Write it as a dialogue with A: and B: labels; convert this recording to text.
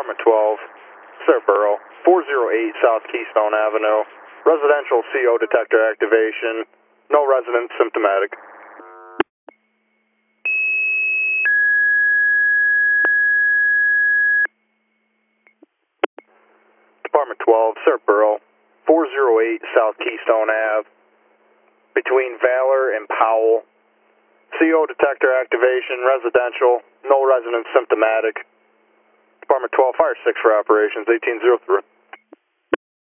A: Department 12, Scarborough, 408 South Keystone Avenue. Residential CO detector activation. No residents symptomatic. Department 12, Scarborough, 408 South Keystone Ave. Between Valor and Powell. CO detector activation, residential, no residents symptomatic. Department 12, Fire 6 for operations, 1803.